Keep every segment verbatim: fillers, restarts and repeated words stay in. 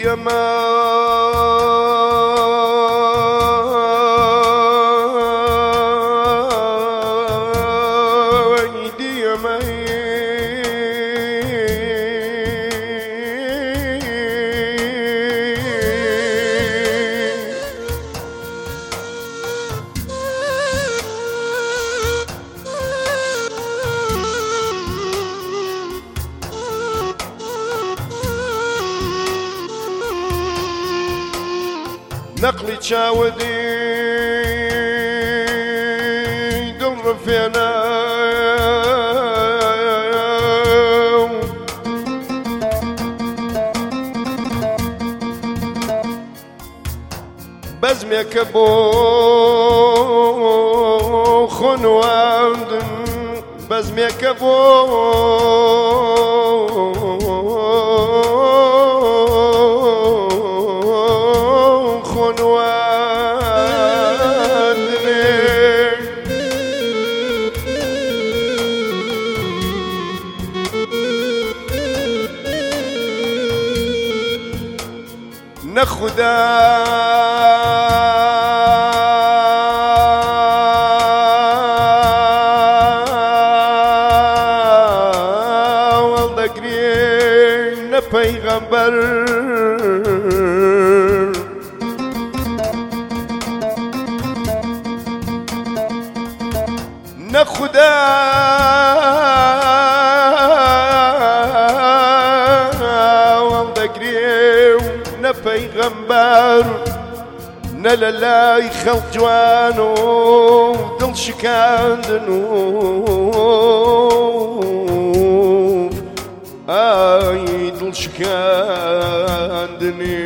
نقلي تشاودي دور فينا بزمي كبو خنوان بزمي كبو نخدا والذكرين پیغمبر نخدا پیغمبر نلالای خلق جوانو دل شکاندنو آی دل شکاندنی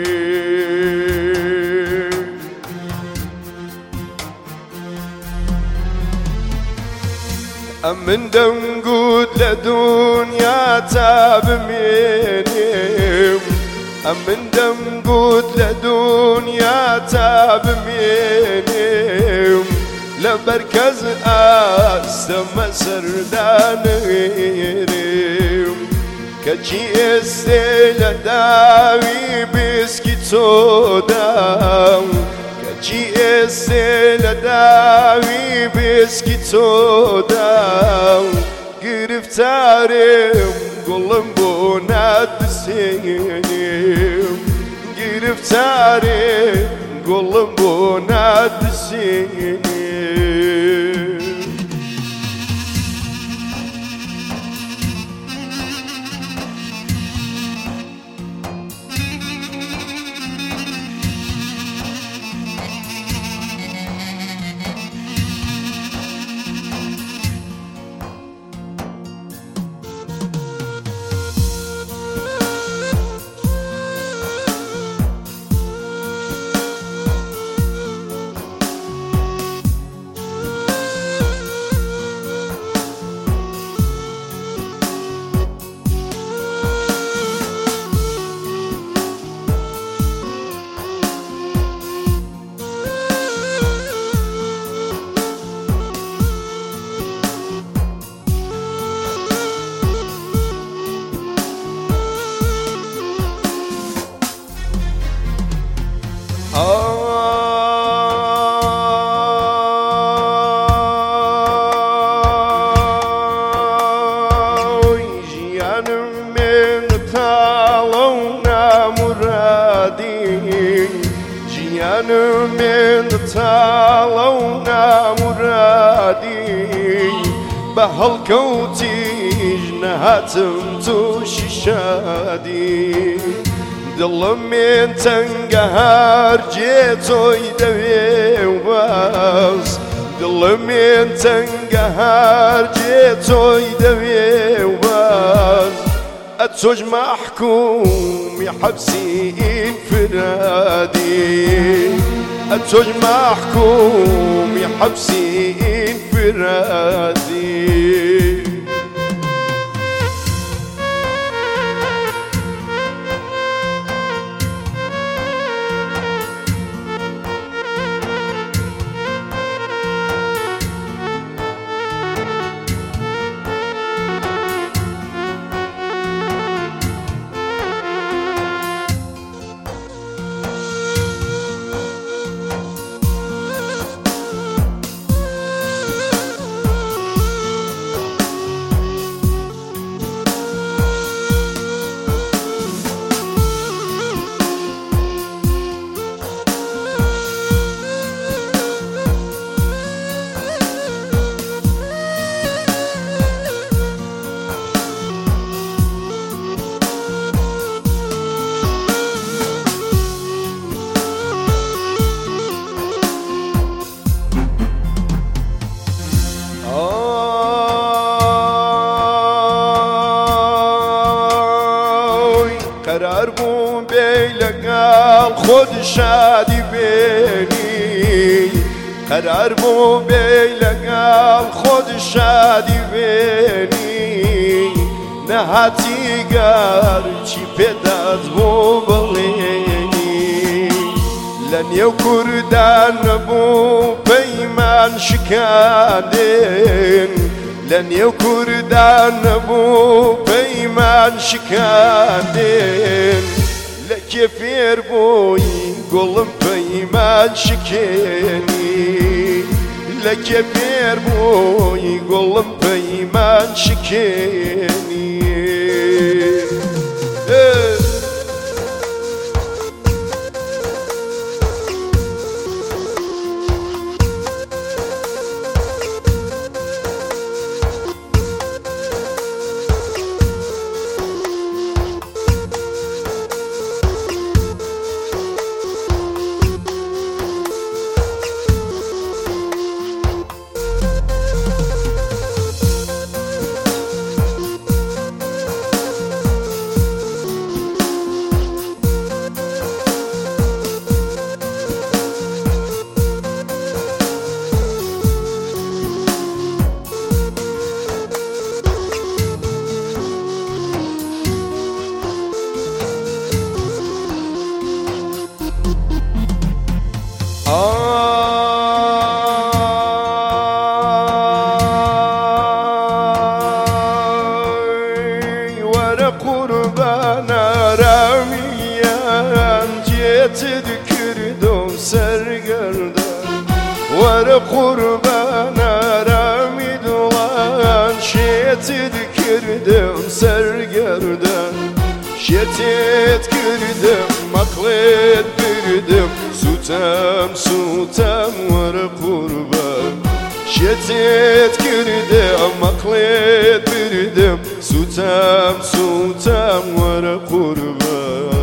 من دنقود لدنيا تاب مني من دنقود لدنيا تاب مني لبركز أسم سردان غيري كجي السيل داوي بسكي صودا كجي السيل داوي بسكي صودا گرفتارم گلم بو ندسیم گرفتارم گلم بو ندسیم من طالونا مرادي بهالكوتي جنهاتم توشي شادي دل من تنقهر جيتو يدوي وباس دل من تنقهر جيتو يدوي وباس أتوج محكوم يا حبسي انفرادي أتوج محكوم يا حبسي انفرادي قرار بوم بی لگل خود شادی بینی قرار بوم بی لگل خود شادی بینی نهاتی گر چی پیدات بو بلینی لنیو کردان بو پیمان شکاندین لنیو کردان بو پیمان شکاندین لکفیر بوی گلم پیمان شکنی لکفیر بوی گلم پیمان شکنی Vara kurbana ramid olan şetit kirdim sergerden şetit kirdim maklet birdim sutam sutam vara kurban şetit kirdim maklet birdim sutam sutam vara kurban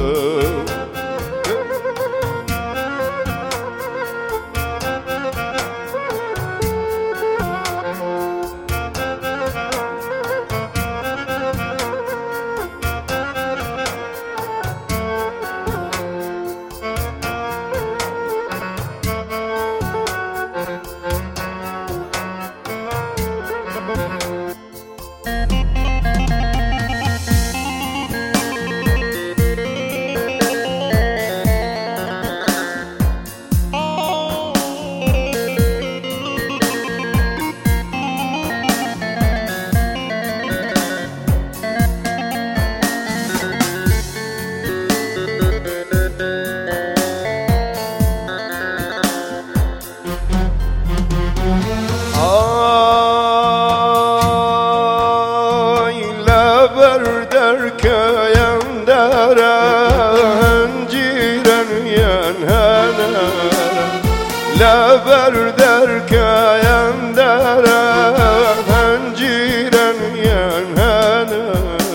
La berdar kayan dara hanciren yanhana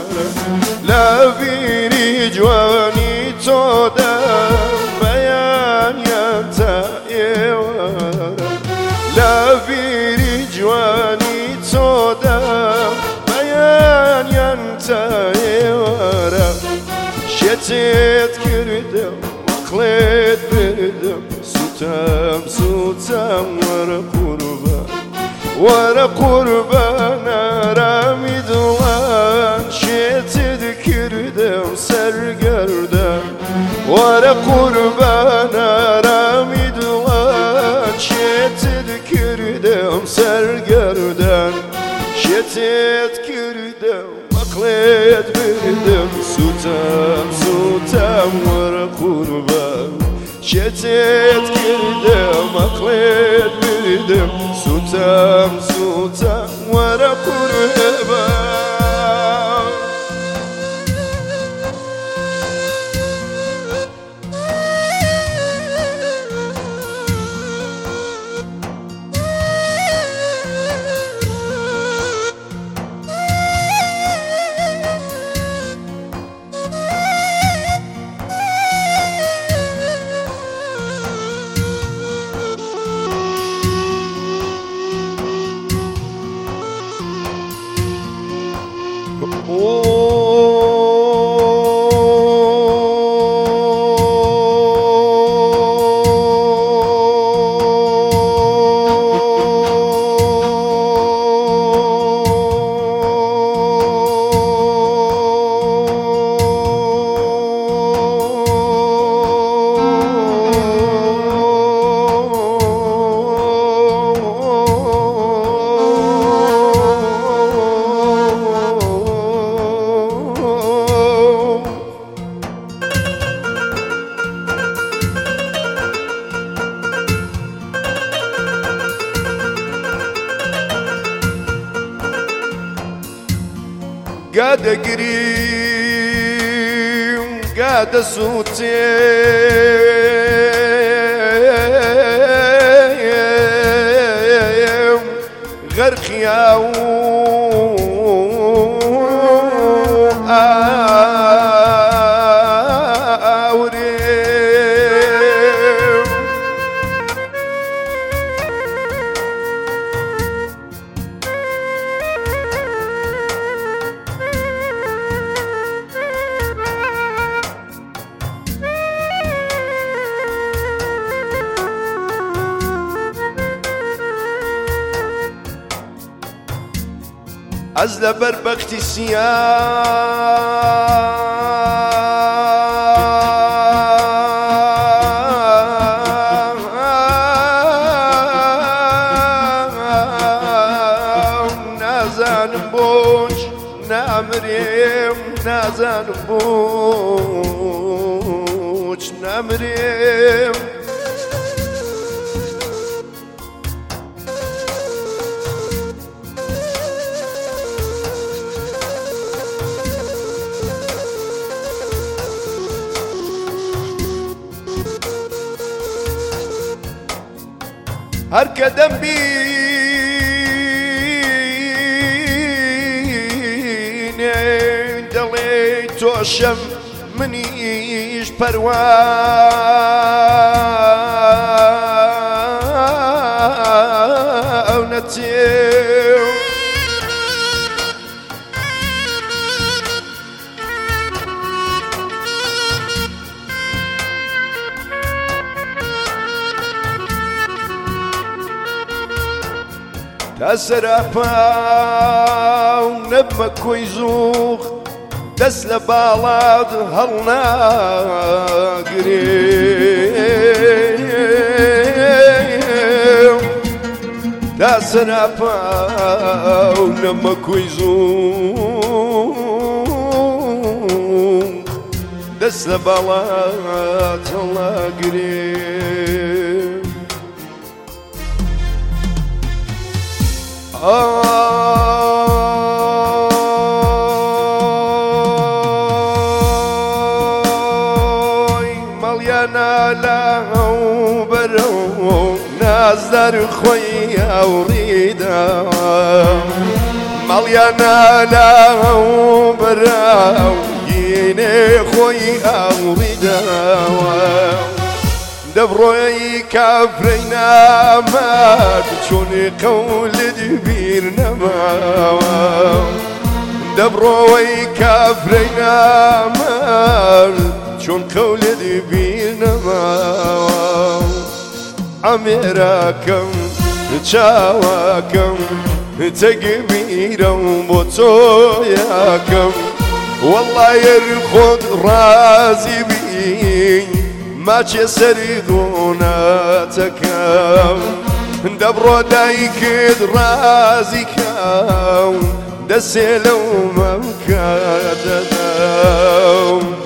La biri jwani toda bayan yanta ewara La biri jwani toda bayan yanta ewara Şetet kirdim maklet birdim Sutam sutam vara kurban Vara kurban aramid olan şetit kirdim sergerden Vara kurban aramid olan şetit kirdim sergerden Şetit kirdim maklet birdim Sutam sutam vara kurban Şetet kirdim aklet birdim Sutam sutam vara kurban Oh قاعد اقري قاعد صوتي غرق يا از لبر بختی سیاه نازانم بوش نامریم نازانم بوش نامریم هر قدم بینه دلی توشم منیش پروانتیم تسرفا ونبما كويزوخ دس لبالاد هلنا قريب تسرفا ونبما كويزوخ دس لبالاد هلنا قريب آی مالیانا لهو برو نازدار خوی اوریدا مالیانا لهو برو یینه خوی اوریدا دبروي كافرينا ما شوني قول دبير نما دبروي كافرينا ما شون قول دبير نما عميراكم تشاواكم تكبيرا وبطوياكم والله يرخد رازي بي ما تشسري دوناتك دبرو دايك رازك دسلو ممكادة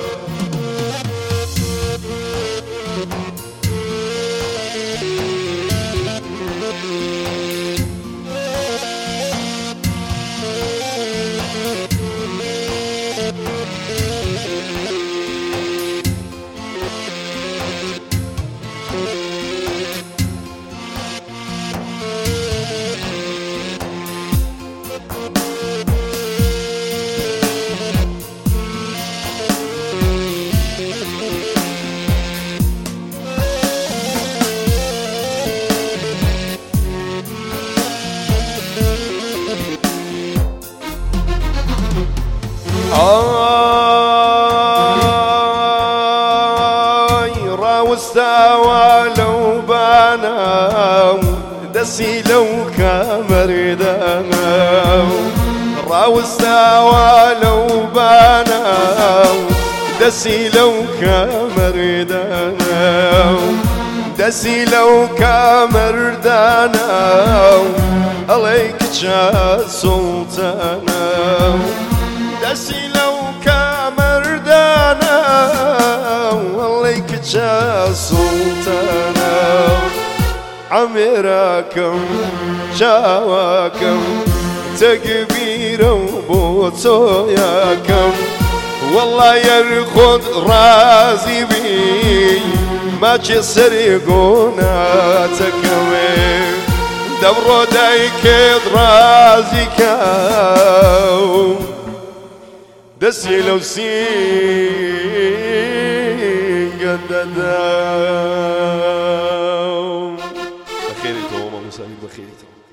آي راوستاوا لو بانا دسي لو كامردانا راوستاوا لو بانا دسي لو كامردانا دسي لو كامردانا عليك جا سلطانا دسي لو كامردانا عليك جا سلطانا عمراكم شاواكم تكبير بیرە و بۆ تۆ یەکەم والله یەرخۆت ڕازی بی ماچێ سەرێ گۆناتەکەوێ دەبڕۆ دایکێت ڕازی کە دەستی لەو سینگە دەدا بەخێری تۆ مامۆستا بەخێری تۆ